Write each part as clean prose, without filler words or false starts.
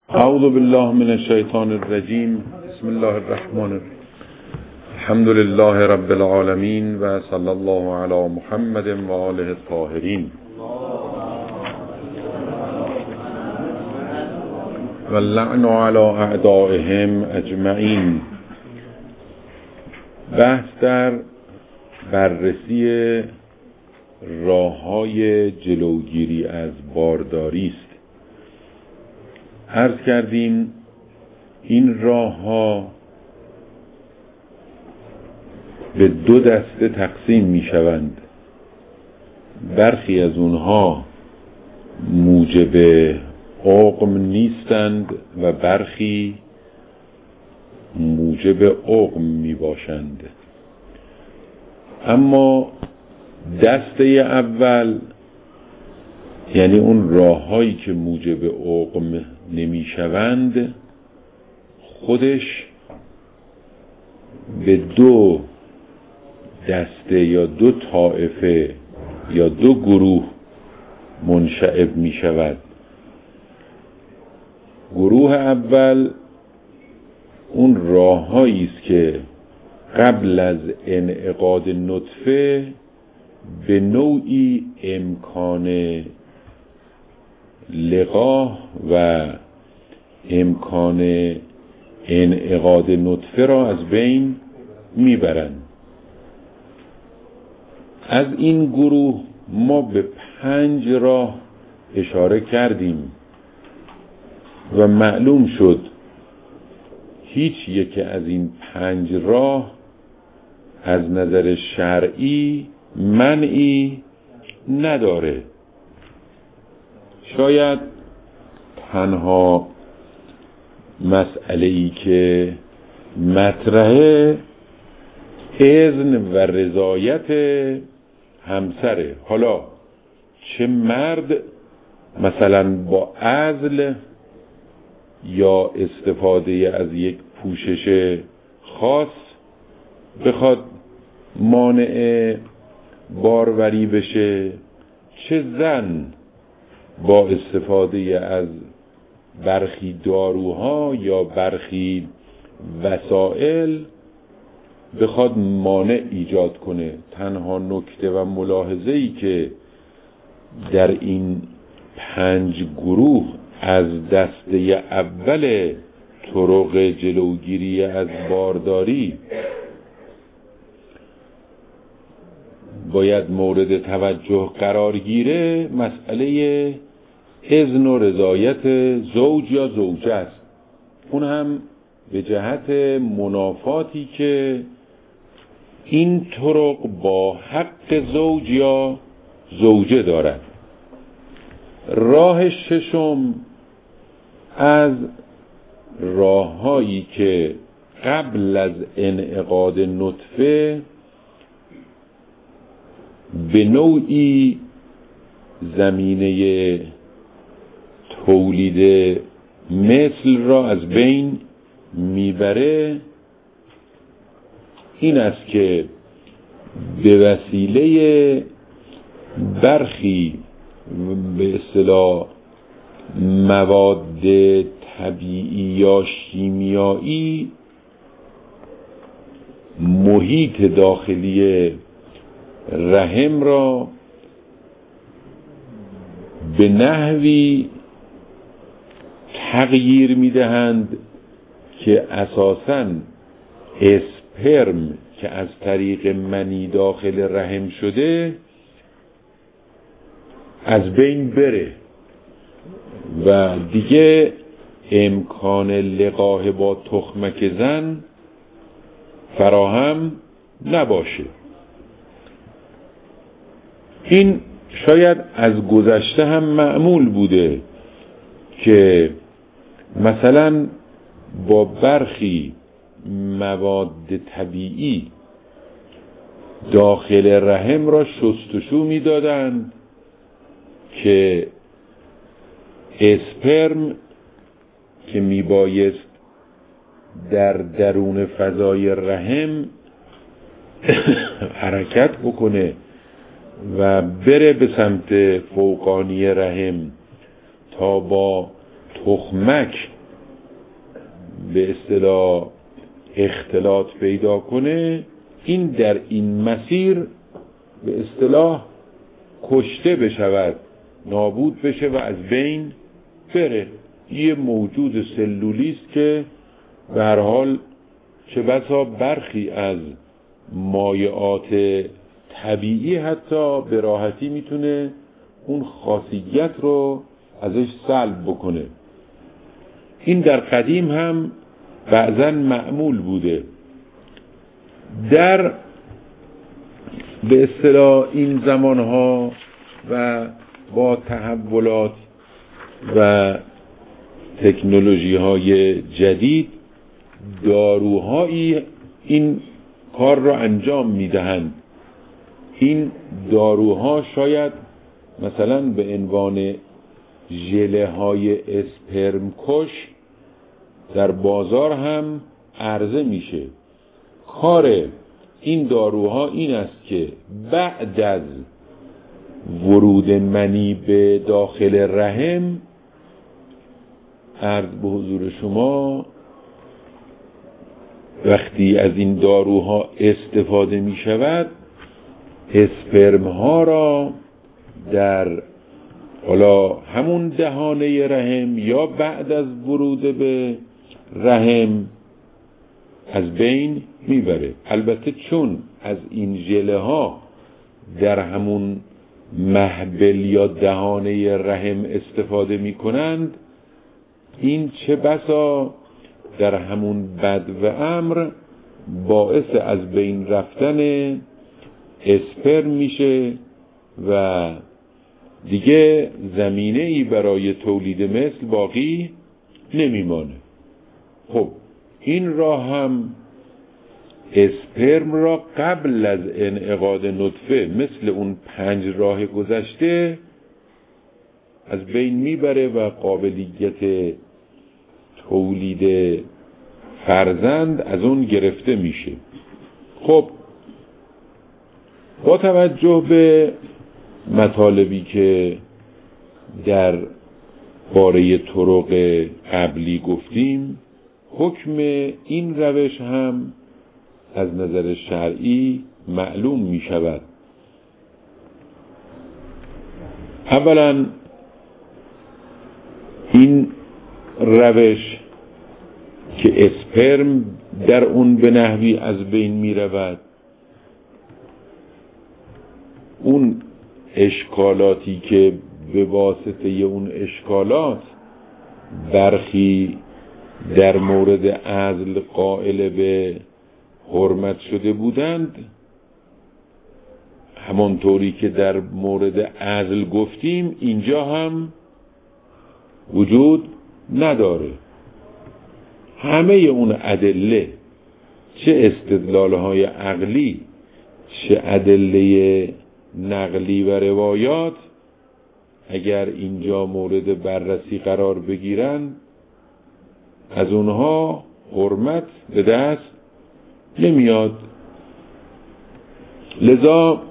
اعوذ بالله من الشیطان الرجیم. بسم الله الرحمن الرحیم. الحمد لله رب العالمین و صلی الله علی محمد و آله الطاهرین و اللعن علی اعدائهم اجمعین. بحث در بررسی راه‌های جلوگیری از بارداری است. عرض کردیم این راه‌ها به دو دسته تقسیم می‌شوند. برخی از اونها موجب عقم نیستند و برخی موجب عقم میباشند. اما دسته اول، یعنی اون راه‌هایی که موجب عقم نمیشوند، خودش به دو دسته یا دو طائفه یا دو گروه منشعب می شود. گروه اول اون راه‌هایی است که قبل از انعقاد نطفه به نوعی امکان لقاح و امکان انعقاد نطفه را از بین میبرند. از این گروه ما به 5 راه اشاره کردیم و معلوم شد هیچ یک از این 5 راه از نظر شرعی منعی نداره. شاید تنها مسئله‌ای که مطرحه اذن و رضایت همسره. حالا چه مرد مثلا با عزل یا استفاده از یک پوشش خاص بخواد مانع باروری بشه، چه زن با استفاده از برخی داروها یا برخی وسائل بخواد مانع ایجاد کنه. تنها نکته و ملاحظه‌ای که در این 5 گروه از دسته اول طرق جلوگیری از بارداری باید مورد توجه قرار گیره، مسئله اذن و رضایت زوج یا زوجه است. اون هم به جهت منافاتی که این طرق با حق زوج یا زوجه دارد. راه ششم از راه‌هایی که قبل از انعقاد نطفه به نوعی زمینه تولید مثل را از بین میبره، این است که به وسیله برخی به اصطلاح مواد طبیعی یا شیمیایی محیط داخلی رحم را به نحوی تغییر میدهند که اساساً اسپرم که از طریق منی داخل رحم شده از بین بره و دیگه امکان لقاح با تخمک زن فراهم نباشه. این شاید از گذشته هم معمول بوده که مثلا با برخی مواد طبیعی داخل رحم را شستشو می‌دادند که اسپرم که میبایست در درون فضای رحم حرکت بکنه و بره به سمت فوقانی رحم تا با تخمک به اصطلاح اختلاط پیدا کنه، این در این مسیر به اصطلاح کشته بشود، نابود بشه و از بین بره. یه موجود سلولی است که به هر حال چه بسا برخی از مایعات طبیعی حتی به راحتی میتونه اون خاصیت رو ازش سلب بکنه. این در قدیم هم بعضاً معمول بوده. در به اصطلاح این زمانها و با تحولات و تکنولوژی های جدید داروهایی این کار را انجام میدهند. این داروها شاید مثلا به عنوان ژله های اسپرم کش در بازار هم عرضه میشه. کار این داروها این است که بعد از ورود منی به داخل رحم، عرض به حضور شما، وقتی از این داروها استفاده می شود، اسپرم ها را در حالا همون دهانه رحم یا بعد از ورود به رحم از بین میبره. البته چون از این ژله ها در همون محبل یا دهانه رحم استفاده میکنند، این چه بسا در همون بد و امر باعث از بین رفتن اسپرم میشه و دیگه زمینه ای برای تولید مثل باقی نمیمانه. خب این راه هم اسپرم را قبل از انعقاد نطفه مثل اون 5 راه گذشته از بین میبره و قابلیت تولید فرزند از اون گرفته میشه. خب با توجه به مطالبی که در باره طرق قبلی گفتیم، حکم این روش هم از نظر شرعی معلوم می شود. اولا این روش که اسپرم در اون به نحوی از بین می رود، اون اشکالاتی که به واسطه اون اشکالات برخی در مورد عزل قائل به حرمت شده بودند، همانطوری که در مورد عزل گفتیم اینجا هم وجود نداره. همه اون ادله، چه استدلال‌های عقلی چه ادله نقلی و روایات، اگر اینجا مورد بررسی قرار بگیرن از اونها حرمت به دست نمیاد. لذا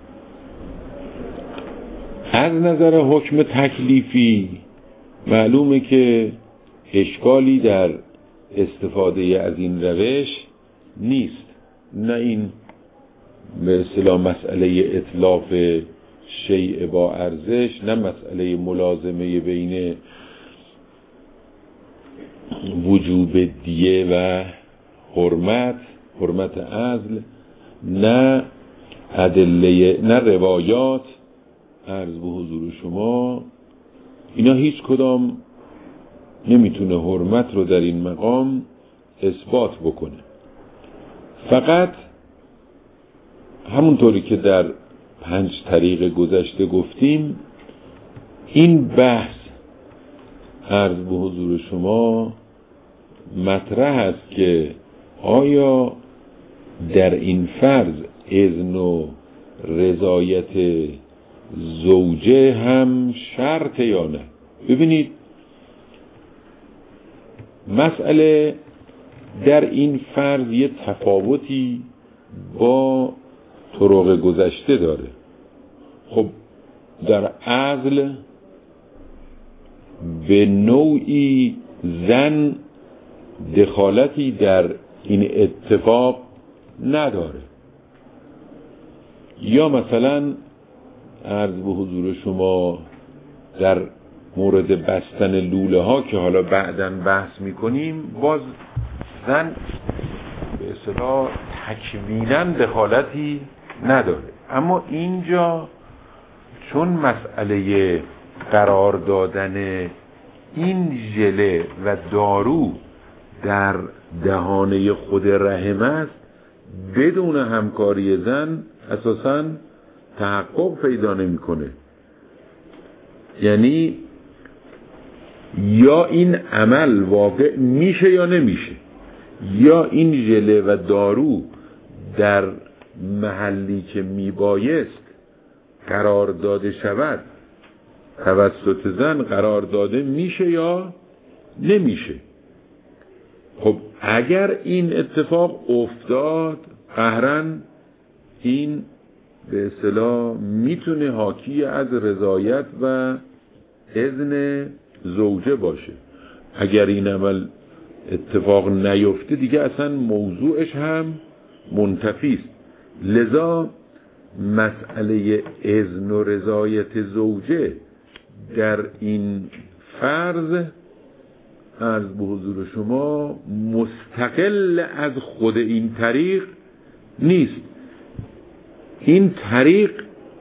از نظر حکم تکلیفی معلومه که اشکالی در استفاده از این روش نیست. نه این به اصطلاح مسئله اتلاف شیء با ارزش، نه مسئله ملازمه بین وجوب دیه و حرمت عزل، نه ادله، نه روایات. عرض به حضور شما اینا هیچ کدام نمیتونه حرمت رو در این مقام اثبات بکنه. فقط همونطوری که در 5 طریق گذشته گفتیم، این بحث عرض به حضور شما مطرح است که آیا در این فرض اذن و رضایت زوجه هم شرط یا نه. ببینید مسئله در این فرض یه تفاوتی با طرق گذشته داره. خب در عزل به نوعی زن دخالتی در این اتفاق نداره. یا مثلا عرض به حضور شما در مورد بستن لوله ها که حالا بعداً بحث میکنیم، باز زن به اصطلاح تکویناً دخالتی نداره. اما اینجا چون مسئله قرار دادن این ژله و دارو در دهانه خود رحم است، بدون همکاری زن اساساً تحقق پیدا نمی‌کنه. یعنی یا این عمل واقع میشه یا نمیشه، یا این ژله و دارو در محلی که میبایست قرار داده شود توسط زن قرار داده میشه یا نمیشه. خب اگر این اتفاق افتاد، قهرن این به اصطلاح میتونه حاکی از رضایت و اذن زوجه باشه. اگر این عمل اتفاق نیفته دیگه اصلا موضوعش هم منتفی است. لذا مسئله اذن و رضایت زوجه در این فرض عرض به حضور شما مستقل از خود این طریق نیست. این طریق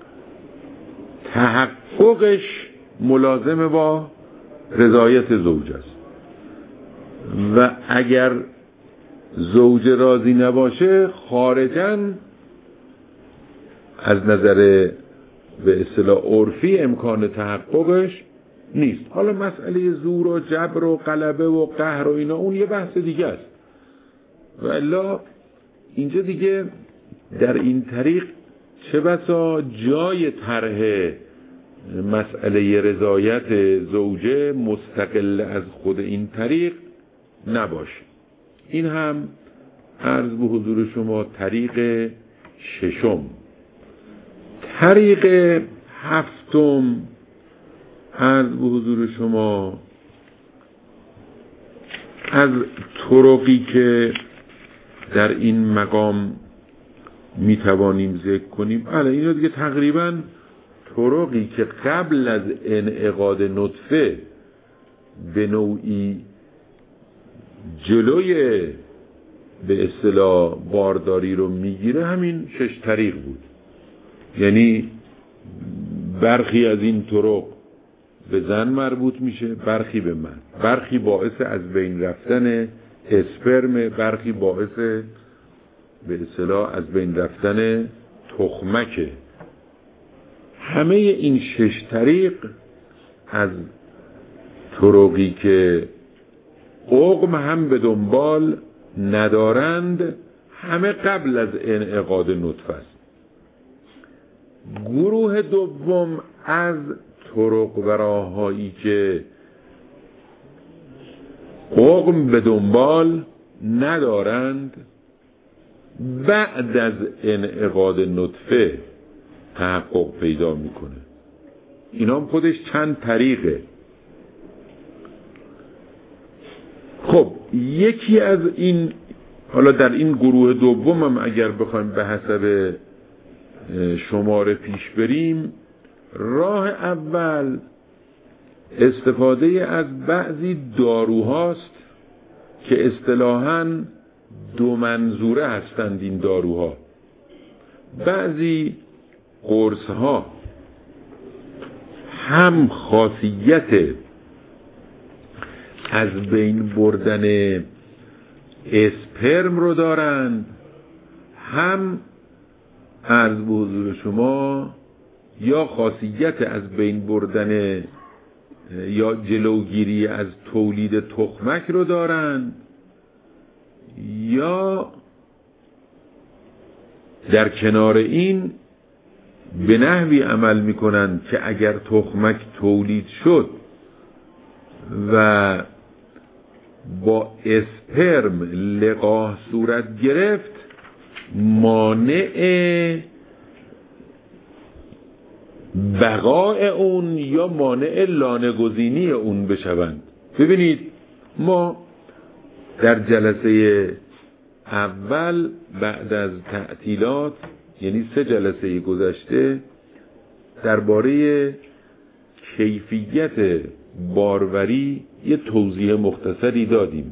تحققش ملازم با رضایت زوج است و اگر زوج راضی نباشه خارجاً از نظر به اصطلاح عرفی امکان تحققش نیست. حالا مسئله زور و جبر و غلبه و قهر و اینا اون یه بحث دیگه است. و الا اینجا دیگه در این طریق چه بسا جای طرح مسئله رضایت زوجه مستقل از خود این طریق نباشه. این هم عرض به حضور شما طریق ششم. طریق هفتم عرض به حضور شما از طرقی که در این مقام میتوانیم ذکر کنیم، اینا دیگه تقریبا طرقی که قبل از انعقاد نطفه به نوعی جلوی به اصطلاح بارداری رو میگیره، همین 6 طریق بود. یعنی برخی از این طرق به زن مربوط میشه، برخی به مرد، برخی باعث از بین رفتن اسپرم، برخی باعث به اصطلاح از بین رفتن تخمکه. همه این 6 طریق از طرقی که عقم هم به دنبال ندارند، همه قبل از انعقاد نطفه است. گروه دوم از طرق و راههایی که عقم به دنبال ندارند، بعد از انعقاد نطفه تحقق پیدا میکنه. اینا هم خودش چند طریقه. خب یکی از این، حالا در این گروه دوم هم اگر بخوایم به حسب شماره پیش بریم، راه اول استفاده از بعضی داروهاست که اصطلاحاً 2 منظوره هستند. این داروها بعضی قرصها هم خاصیت از بین بردن اسپرم رو دارند، هم عرض به حضور شما یا خاصیت از بین بردن یا جلوگیری از تولید تخمک رو دارند، یا در کنار این به نحوی عمل میکنند که اگر تخمک تولید شد و با اسپرم لقاح صورت گرفت، مانع بقای اون یا مانع لانه گزینی اون بشوند. ببینید ما در جلسه اول بعد از تعطیلات، یعنی 3 جلسه گذشته، درباره کیفیت باروری یه توضیح مختصری دادیم.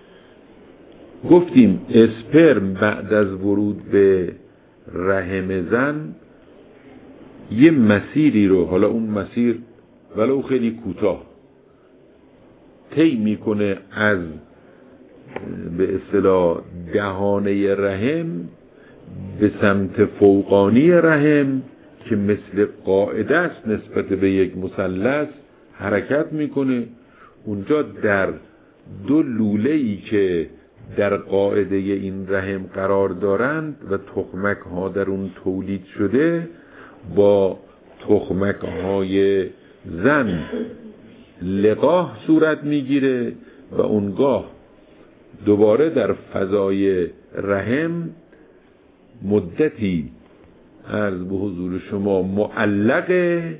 گفتیم اسپرم بعد از ورود به رحم زن یه مسیری رو، حالا اون مسیر ولو خیلی کوتاه، طی میکنه از به اصطلاح دهانه رحم به سمت فوقانی رحم که مثل قاعده است نسبت به یک مثلث حرکت میکنه. اونجا در 2 لوله‌ای که در قاعده این رحم قرار دارند و تخمک ها در اون تولید شده، با تخمک های زن لقاح صورت میگیره و اونگاه دوباره در فضای رحم مدتی عرض به حضور شما معلقه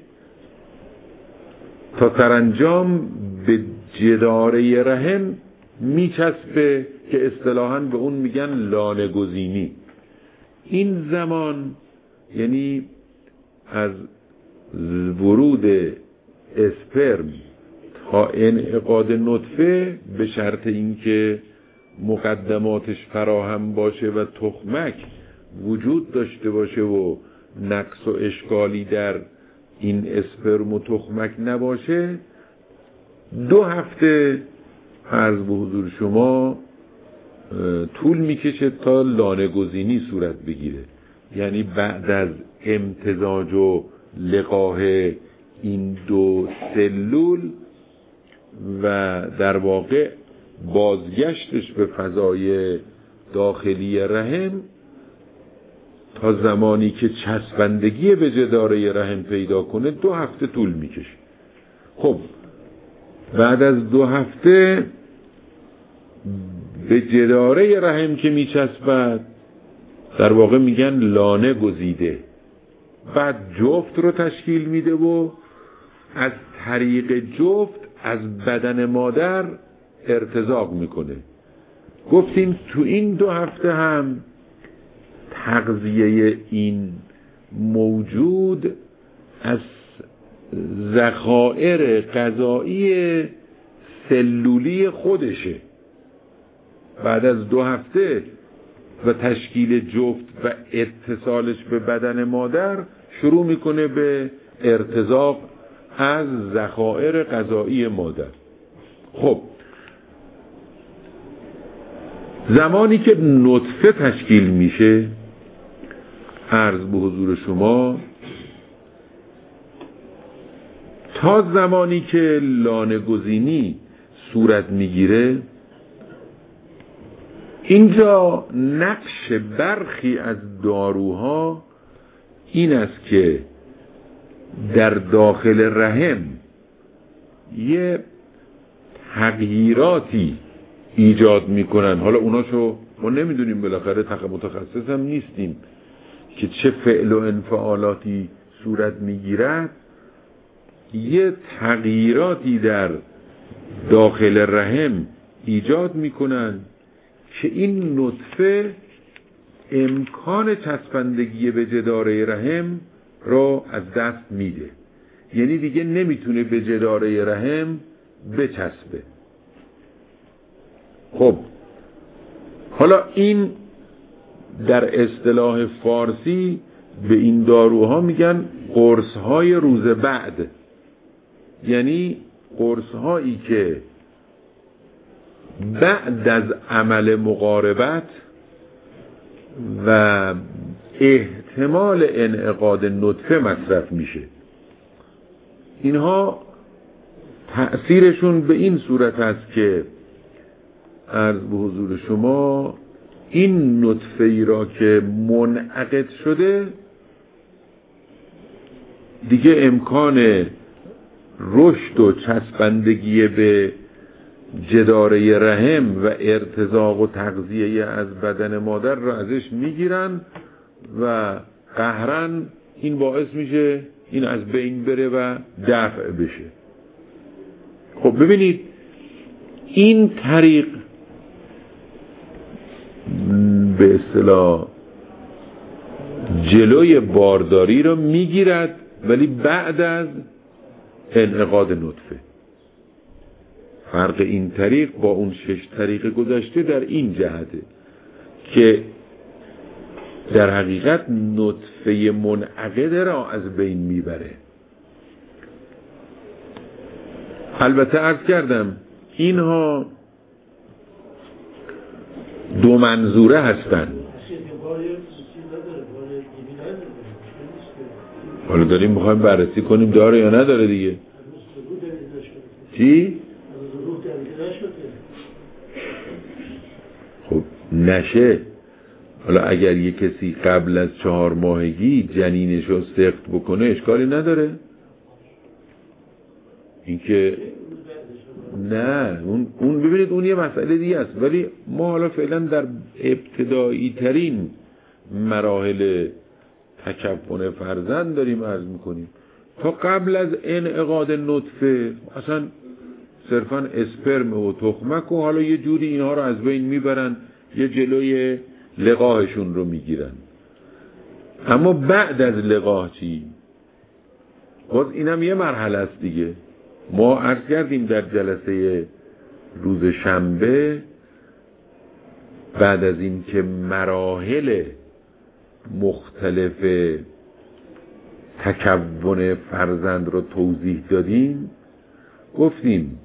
تا سرانجام به جداره رحم میچسبه که اصطلاحاً به اون میگن لانه گزینی. این زمان یعنی از ورود اسپرم تا انعقاد نطفه، به شرط اینکه مقدماتش فراهم باشه و تخمک وجود داشته باشه و نقص و اشکالی در این اسپرم و تخمک نباشه، 2 هفته عرض به حضور شما طول میکشه تا لانه گزینی صورت بگیره. یعنی بعد از امتزاج و لقاح این 2 سلول و در واقع بازگشتش به فضای داخلی رحم تا زمانی که چسبندگی به جداره رحم پیدا کنه 2 هفته طول میکشه. خب بعد از 2 هفته به جداره رحم که میچسبد در واقع میگن لانه گزیده. بعد جفت رو تشکیل میده و از طریق جفت از بدن مادر ارتزاق میکنه. گفتیم تو این 2 هفته هم تغذیه این موجود از ذخایر غذایی سلولی خودشه. بعد از 2 هفته و تشکیل جفت و اتصالش به بدن مادر شروع میکنه به ارتزاق از ذخایر غذایی مادر. خب زمانی که نطفه تشکیل میشه، عرض به حضور شما، تا زمانی که لانه گزینی صورت میگیره، اینجا نقش برخی از داروها این است که در داخل رحم یه تغییراتی ایجاد میکنن. حالا اوناشو ما نمیدونیم، بالاخره متخصص هم نیستیم که چه فعل و انفعالاتی صورت میگیرد. یه تغییراتی در داخل رحم ایجاد میکنن که این نطفه امکان چسبندگی به جداره رحم رو از دست میده. یعنی دیگه نمیتونه به جداره رحم بچسبه. خب حالا این در اصطلاح فارسی به این داروها میگن قرص‌های روز بعد. یعنی قرص‌هایی که بعد از عمل مقاربت و احتمال انعقاد نطفه مصرف میشه. اینها تأثیرشون به این صورت است که عرض به حضور شما این نطفه ای را که منعقد شده دیگه امکان رشد و چسبندگی به جداره رحم و ارتزاق و تغذیه از بدن مادر را ازش میگیرن و قهرن این باعث میشه این از بین بره و دفع بشه. خب ببینید این طریق به اصطلاح جلوی بارداری رو میگیرد، ولی بعد از انعقاد نطفه. فرق این طریق با اون 6 طریق گذشته در این جهته که در حقیقت نطفه منعقده را از بین میبره. البته عرض کردم اینها دو منظوره هستند. حالا داریم میخوایم بررسی کنیم داره یا نداره دیگه. چی؟ خب نشه. حالا اگر یک کسی قبل از 4 ماهگی جنینش رو سقط بکنه اشکالی نداره. اینکه نه اون ببینید اون یه مسئله دیگه است، ولی ما حالا فعلا در ابتدایی ترین مراحل تکون فرزند داریم عرض میکنیم. تا قبل از انعقاد نطفه اصلا صرفا اسپرم و تخمک و حالا یه جوری اینها رو از بین میبرن، یه جلوی لقاحشون رو میگیرن. اما بعد از لقاح چی؟ باز اینم یه مرحله است دیگه. ما عرض کردیم در جلسه روز شنبه بعد از این که مراحل مختلف تکون فرزند رو توضیح دادیم، گفتیم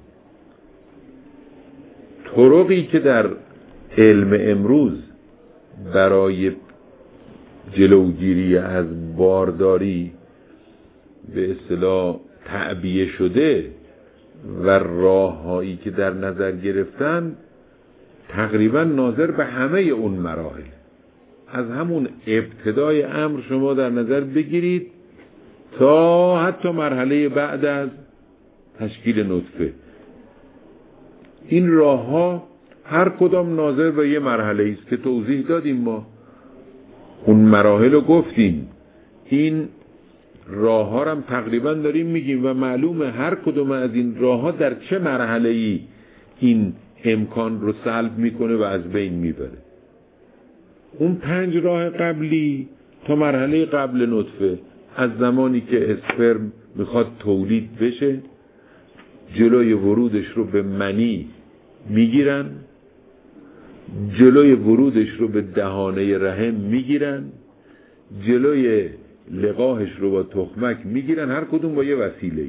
طرقی که در علم امروز برای جلوگیری از بارداری به اصطلاح تعبیه شده و راههایی که در نظر گرفتن تقریبا ناظر به همه اون مراحل، از همون ابتدای امر شما در نظر بگیرید تا حتی مرحله بعد از تشکیل نطفه. این راهها هر کدام ناظر به یه مرحله است که توضیح دادیم. ما اون مراحل رو گفتیم، این راه ها هم تقریبا داریم میگیم و معلومه هر کدوم از این راه ها در چه مرحله ای این امکان رو سلب میکنه و از بین میبره. اون 5 راه قبلی تا مرحله قبل نطفه، از زمانی که اسپرم میخواد تولید بشه جلوی ورودش رو به منی میگیرن، جلوی ورودش رو به دهانه رحم میگیرن، جلوی لقاحش رو با تخمک میگیرن، هر کدوم با یه وسیله‌ای.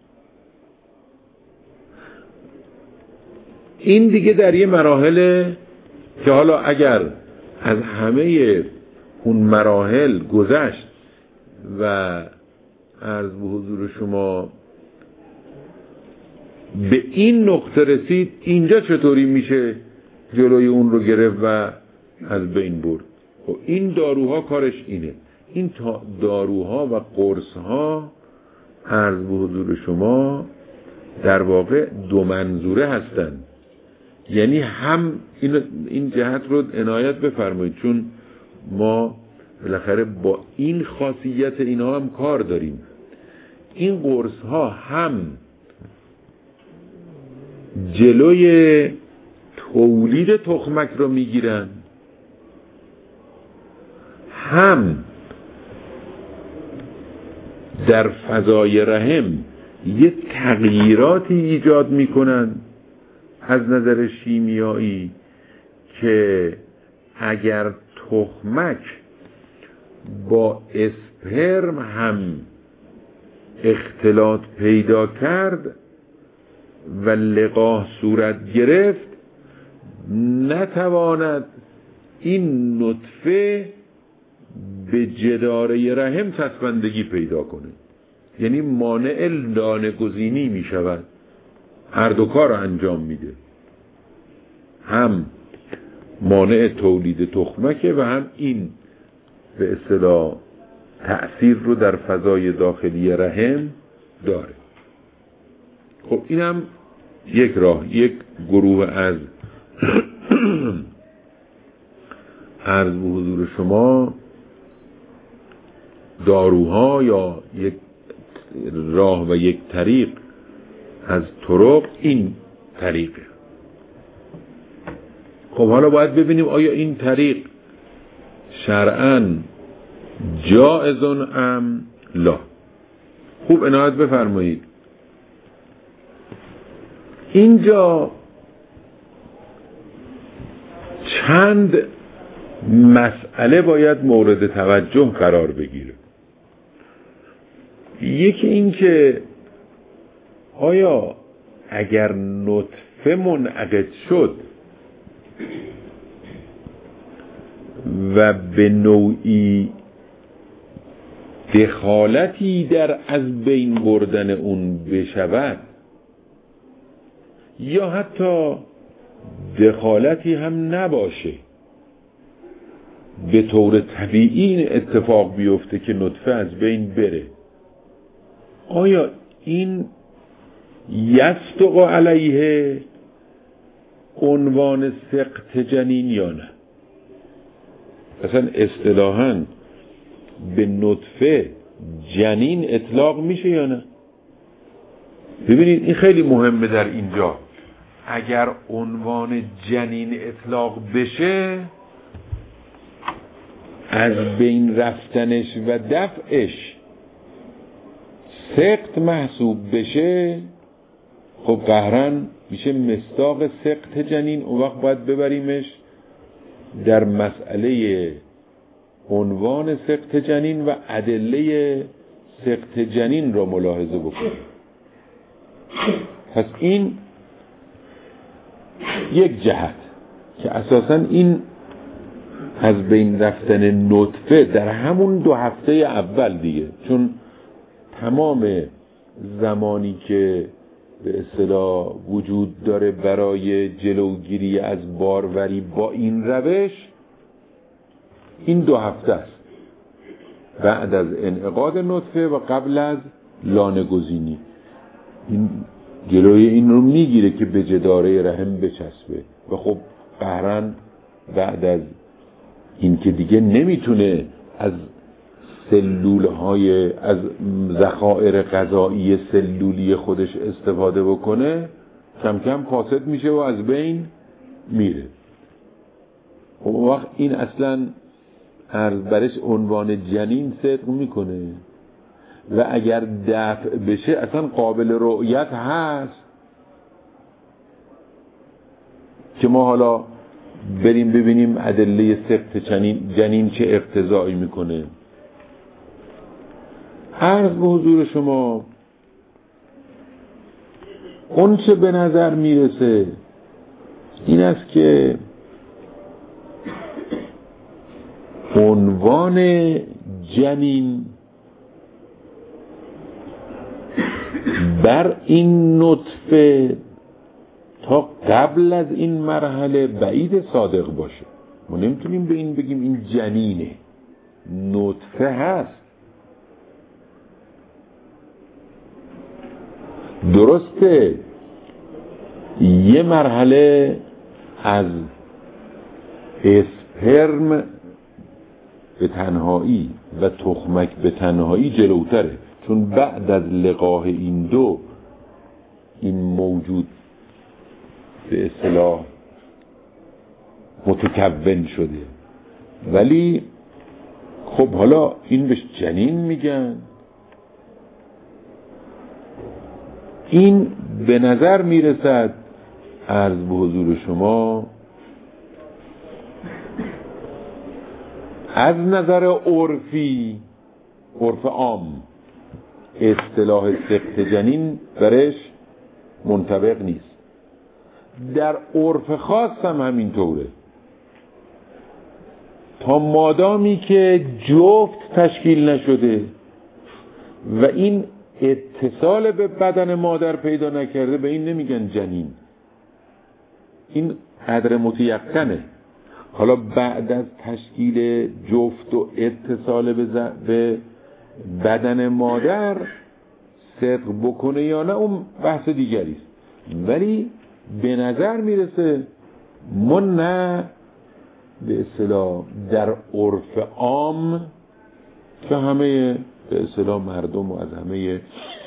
این دیگه در یه مراحل که حالا اگر از همه اون مراحل گذشت و عرض به حضور شما به این نقطه رسید، اینجا چطوری میشه جلوی اون رو گرفت و از بین برد؟ خب این داروها کارش اینه. این داروها و قرصها عرض به حضور شما در واقع دو منظوره هستند. یعنی هم این جهت رو عنایت بفرمایید، چون ما بالاخره با این خاصیت اینها هم کار داریم. این قرصها هم جلوی تولید تخمک رو میگیرن، هم در فضای رحم یه تغییراتی ایجاد میکنن از نظر شیمیایی که اگر تخمک با اسپرم هم اختلاط پیدا کرد و لقاح صورت گرفت، نتواند این نطفه به جداره رحم چسبندگی پیدا کنه، یعنی مانع لانه گزینی می شود. هر دو کار رو انجام میده، هم مانع تولید تخمکه و هم این به اصطلاح تأثیر رو در فضای داخلی رحم داره. خب این هم یک راه، یک گروه از عرض به حضور شما داروها یا یک راه و یک طریق از طرق این طریقه. خب حالا باید ببینیم آیا این طریق شرعاً جائزون ام لا. خوب عنایت بفرمایید. اینجا چند مسئله باید مورد توجه قرار بگیره. یکی این که آیا اگر نطفه منعقد شد و به نوعی دخالتی در از بین بردن اون بشود یا حتی دخالتی هم نباشه، به طور طبیعی این اتفاق بیفته که نطفه از بین بره، آیا این یصدق علیه عنوان سقط جنین یا نه؟ اصلا اصطلاحاً به نطفه جنین اطلاق میشه یا نه؟ ببینید این خیلی مهمه در اینجا. اگر عنوان جنین اطلاق بشه، از بین رفتنش و دفعش سقط محسوب بشه، خب قهرن میشه مصداق سقط جنین. اون وقت باید ببریمش در مسئله عنوان سقط جنین و ادله سقط جنین را ملاحظه بکنیم. پس این یک جهت که اساساً این از بین رفتن نطفه در همون 2 هفته اول دیگه، چون تمام زمانی که به اصطلاح وجود داره برای جلوگیری از باروری با این روش، این 2 هفته است، بعد از انعقاد نطفه و قبل از لانه گزینی. این جلوی این رو میگیره که به جداره رحم بچسبه و خب قهرن بعد از این که دیگه نمیتونه از سلولهای، از ذخایر غذایی سلولی خودش استفاده بکنه، کم کم فاسد میشه و از بین میره. خب وقت این اصلا برش عنوان جنین صدق میکنه و اگر دفع بشه اصلا قابل رؤیت هست که ما حالا بریم ببینیم ادله سقط جنین چه اقتضایی میکنه. عرض به حضور شما اون چه به نظر میرسه این است که عنوان جنین بر این نطفه تا قبل از این مرحله بعید صادق باشه. ما نمیتونیم به این بگیم این جنینه، نطفه هست. درسته یه مرحله از اسپرم به تنهایی و تخمک به تنهایی جلوتره، چون بعد از لقاح این دو این موجود به اصطلاح متکون شده. ولی خب حالا این بهش جنین میگن. این به نظر میرسد عرض به حضور شما از نظر عرفی، عرف عام، اصطلاح سقط جنین برش منطبق نیست. در عرف خاص هم همینطوره. تا مادامی که جفت تشکیل نشده و این اتصال به بدن مادر پیدا نکرده، به این نمیگن جنین. این قدر متیقنه. حالا بعد از تشکیل جفت و اتصال به بدن مادر صدق بکنه یا نه، اون بحث دیگری است. ولی به نظر میرسه ما نه به اصطلاح در عرف عام که همه به اصطلاح مردم و از همه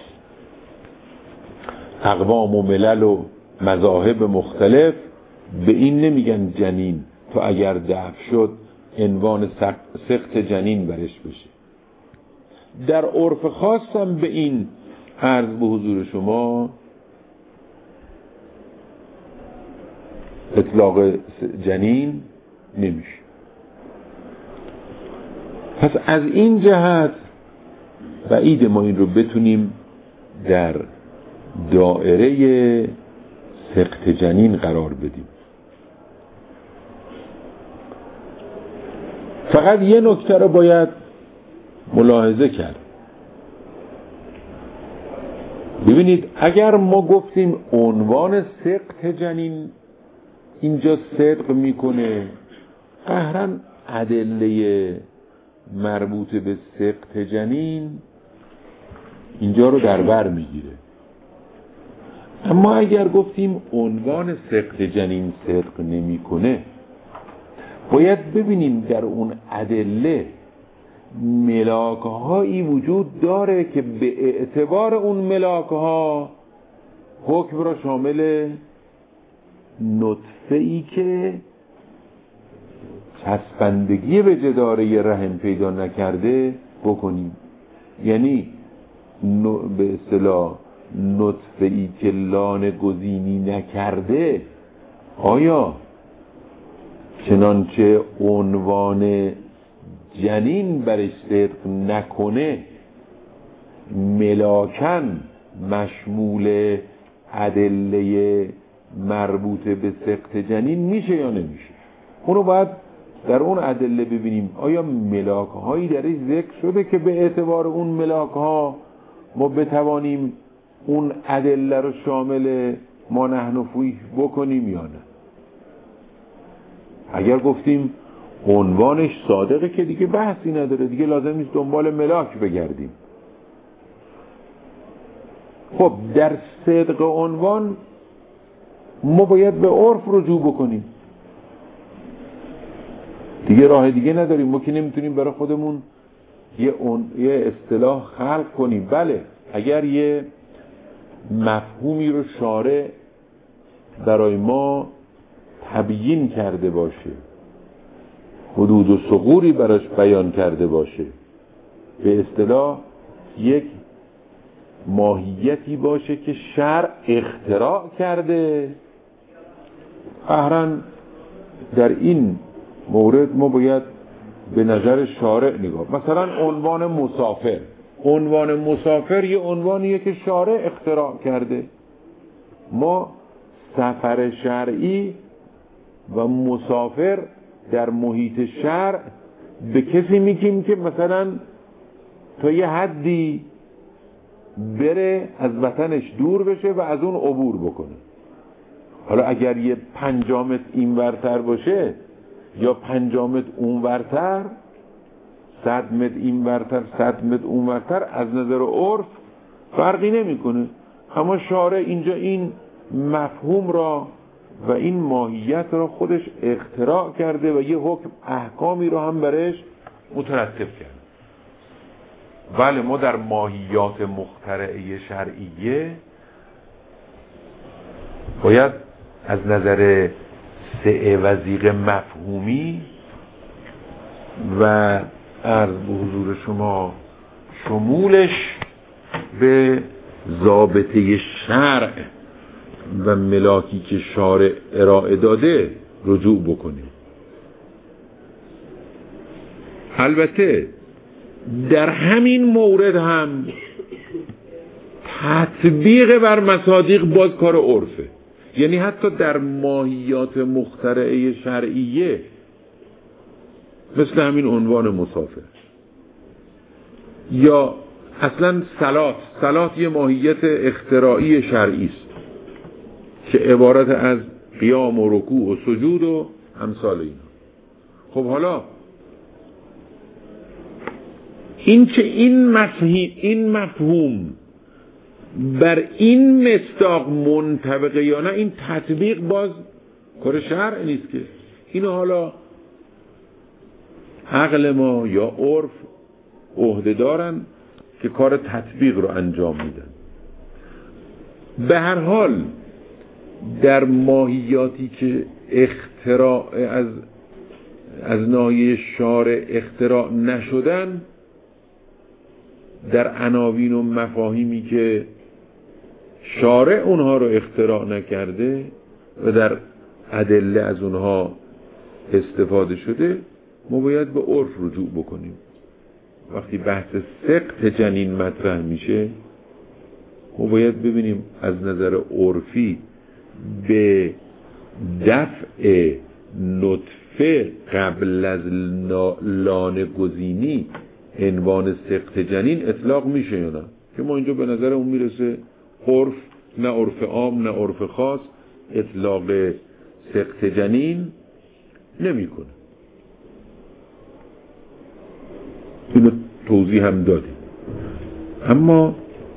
اقوام و ملل و مذاهب مختلف به این نمیگن جنین، تو اگر دفع شد عنوان سقط جنین برش بشه. در عرف خاصم به این عرض به حضور شما اطلاق جنین نمیشه. پس از این جهت بعید ما این رو بتونیم در دائره سقط جنین قرار بدیم. فقط یه نکته رو باید ملاحظه کرد. ببینید اگر ما گفتیم عنوان سقط جنین اینجا صدق میکنه، قهراً ادله مربوط به سقط جنین اینجا رو در بر میگیره. اما اگر گفتیم عنوان سقط جنین صدق نمیکنه، باید ببینیم در اون ادله ملاکهایی وجود داره که به اعتبار اون ملاکها حکم را شامل نطفه‌ای که چسبندگی به جداره رحم پیدا نکرده بکنیم. یعنی به اصطلاح نطفه‌ای که لانه گزینی نکرده، آیا چنانچه عنوان جنین برش صدق نکنه ملاکن مشمول ادله مربوط به سقط جنین میشه یا نمیشه؟ اونو باید در اون ادله ببینیم آیا ملاکهایی درش ذکر شده که به اعتبار اون ملاکها ما بتوانیم اون ادله رو شامل ما نحن فیه بکنیم یا نه. اگر گفتیم عنوانش صادقه که دیگه بحثی نداره، دیگه لازم نیست دنبال ملاک بگردیم. خب در صدق عنوان ما باید به عرف رجوع بکنیم، دیگه راه دیگه نداریم. ما که نمیتونیم برای خودمون یه اصطلاح خلق کنیم. بله اگر یه مفهومی رو شارع برای ما تبیین کرده باشه، حدود و ثغوری براش بیان کرده باشه، به اصطلاح یک ماهیتی باشه که شرع اختراع کرده، قهراً در این مورد ما باید به نظر شارع نگاه. مثلا عنوان مسافر یه عنوانیه که شارع اختراع کرده. ما سفر شرعی و مسافر در محیط شرع به کسی میگیم که مثلا تا یه حدی بره از وطنش دور بشه و از اون عبور بکنه. حالا اگر یه 5 متر این ورتر باشه یا 5 متر اون ورتر، 100 متر این ورتر 100 متر اون ورتر، از نظر عرف فرقی نمیکنه. اما شارع اینجا این مفهوم را و این ماهیت را خودش اختراع کرده و یه حکم احکامی را هم برش مترتب کرده. بله ما در ماهیات مخترعه شرعیه باید از نظر سعه و ضیق مفهومی و عرض به حضور شما شمولش به ضابطه شرع و ملاکی که شارع ارائه داده رجوع بکنیم. البته در همین مورد هم تطبیق بر مصادیق باز کار عرفه. یعنی حتی در ماهیات مخترعه شرعیه مثل همین عنوان مسافر یا اصلا صلات یه ماهیت اختراعی شرعی است که عبارت از قیام و رکوع و سجود و امثال اینا. خب حالا این مفهوم بر این مصداق منطبقه یا نه، این تطبیق باز کار شرع نیست که اینو حالا عقل ما یا عرف عهده دارن که کار تطبیق رو انجام میدن. به هر حال در ماهیاتی که اختراع از از ناحیه شارع اختراع نشدن در عناوین و مفاهیمی که شارع اونها رو اختراع نکرده و در ادله از اونها استفاده شده، ما باید به عرف رجوع بکنیم. وقتی بحث سقط جنین مطرح میشه، ما باید ببینیم از نظر عرفی به دفع نطفه قبل از لانه گزینی عنوان سقط جنین اطلاق میشه یا نه، که ما اینجا به نظر اون میرسه عرف، نه عرف عام نه عرف خاص، اطلاق سقط جنین نمیکنه. اینو توضیح هم دادیم. اما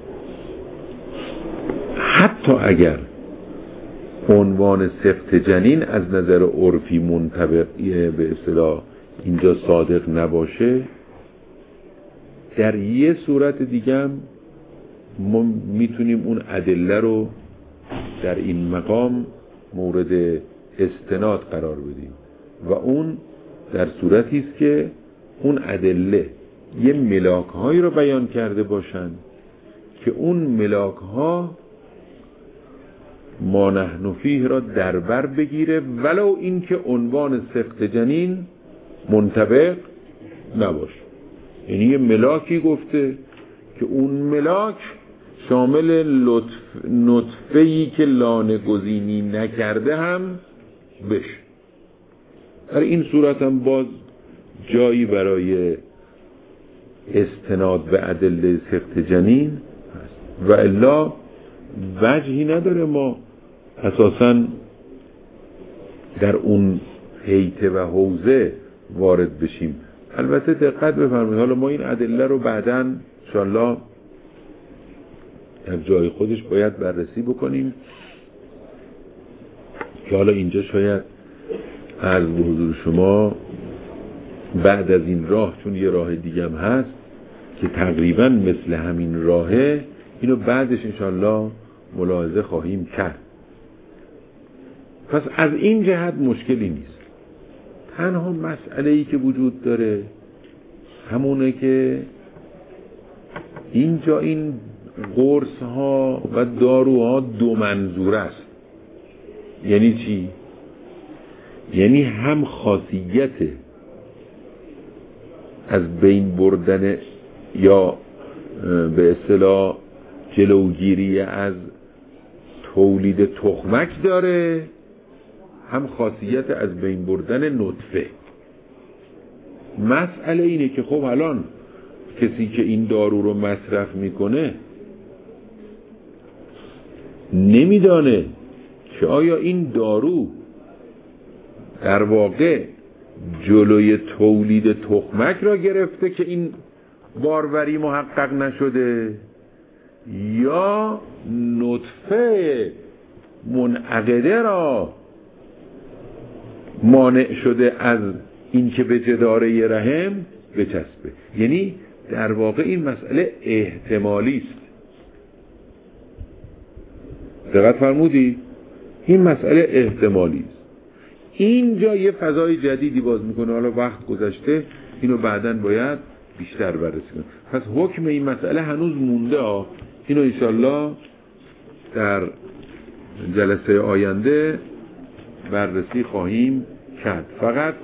حتی اگر عنوان سقط جنین از نظر عرفی منطبق به اصطلاح اینجا صادق نباشه، در یه صورت دیگه هم ما میتونیم اون ادله رو در این مقام مورد استناد قرار بدیم و اون در صورتی است که اون ادله یه ملاک هایی رو بیان کرده باشن که اون ملاک ها ما نحن فیه را در بر بگیره، ولو این که عنوان سقط جنین منطبق نباشه. یعنی یه ملاکی گفته که اون ملاک شامل نطفه‌ای که لانه گزینی نکرده هم بشه. در این صورت هم باز جایی برای استناد به ادله سقط جنین هست و الا وجهی نداره ما اساساً در اون حیطه و حوزه وارد بشیم. البته دقت بفرمایید، حالا ما این ادله رو بعداً انشاءالله در جای خودش باید بررسی بکنیم که حالا اینجا شاید عرض به حضور شما بعد از این راه، چون یه راه دیگه هم هست که تقریباً مثل همین راهه، اینو بعدش انشاءالله ملاحظه خواهیم کرد. پس از این جهت مشکلی نیست. تنها مسئله‌ای که وجود داره همونه که اینجا این قرص ها و داروها دو منظور است. یعنی چی؟ یعنی هم خاصیت از بین بردن یا به اصطلاح جلوگیری از تولید تخمک داره، هم خاصیت از بین بردن نطفه. مسئله اینه که خب الان کسی که این دارو رو مصرف میکنه نمیدانه که آیا این دارو در واقع جلوی تولید تخمک را گرفته که این باروری محقق نشده، یا نطفه منعقده را مانع شده از این که به جداره رحم بچسبه. یعنی در واقع این مسئله احتمالی است. دقت فرمودید؟ این مسئله احتمالی است. اینجا یه فضای جدیدی باز میکنه. حالا وقت گذشته، اینو بعداً باید بیشتر بررسی کنیم. پس حکم این مسئله هنوز مونده. اینو انشالله در جلسه آینده بررسی خواهیم کرد. فقط